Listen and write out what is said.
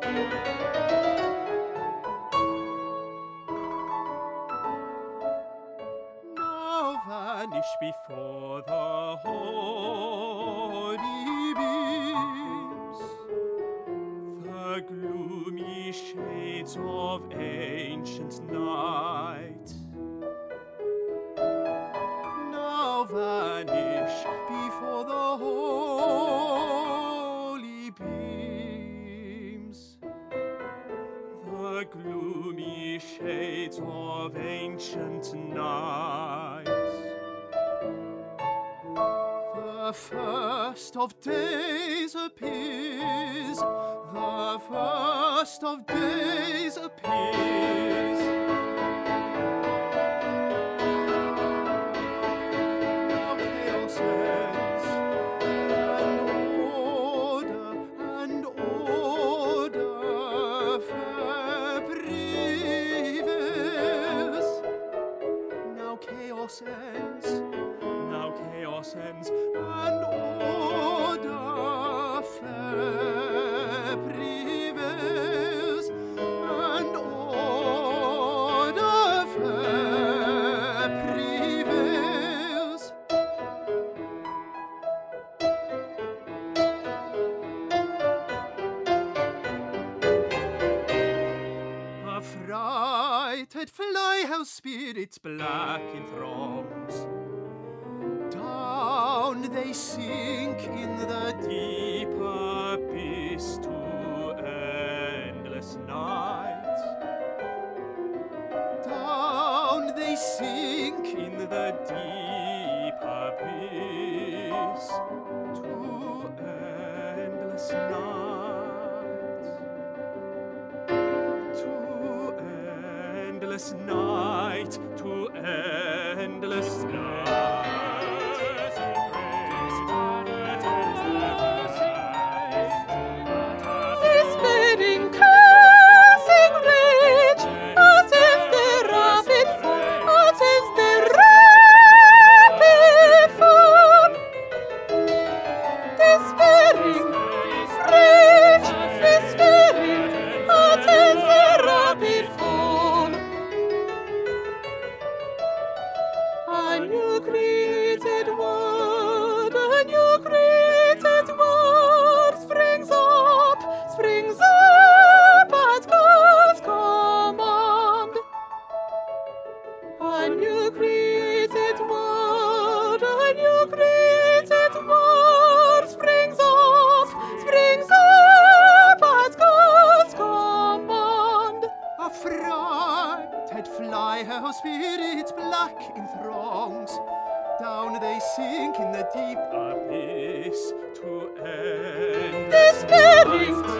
Now vanish before the holy beams the gloomy shades of ancient night. Now vanish before the holy beams the gloomy shades of ancient night. The first of days appears, the first of days appears. Now chaos ends, and order fair prevails. Now chaos ends, and order fair prevails, and order fair prevails. Affrighted fly how spirits black in throngs. Down they sink in the deep abyss to endless night. Down they sink in the deep abyss to endless night. To endless night, to endless night. Fly how spirits black in throngs, down they sink in the deep abyss to end. Despairing